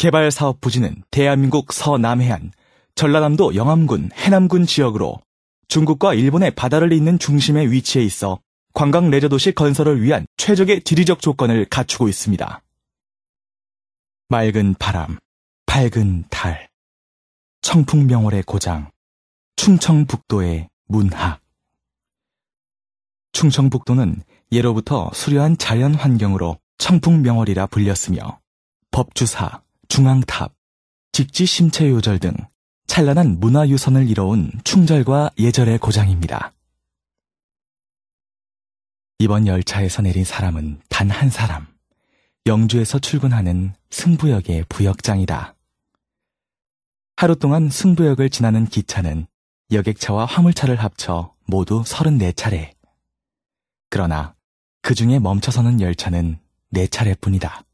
개발사업 부지는 대한민국 서남해안, 전라남도 영암군, 해남군 지역으로 중국과 일본의 바다를 잇는 중심에 위치해 있어 관광 레저도시 건설을 위한 최적의 지리적 조건을 갖추고 있습니다. 맑은 바람, 밝은 달, 청풍명월의 고장, 충청북도의 문학. 충청북도는 예로부터 수려한 자연 환경으로 청풍명월이라 불렸으며 법주사, 중앙탑, 직지심체요절 등 찬란한 문화유산을 이뤄온 충절과 예절의 고장입니다. 이번 열차에서 내린 사람은 단 한 사람, 영주에서 출근하는 승부역의 부역장이다. 하루 동안 승부역을 지나는 기차는 여객차와 화물차를 합쳐 모두 34차례. 그러나 그 중에 멈춰서는 열차는 4차례뿐이다.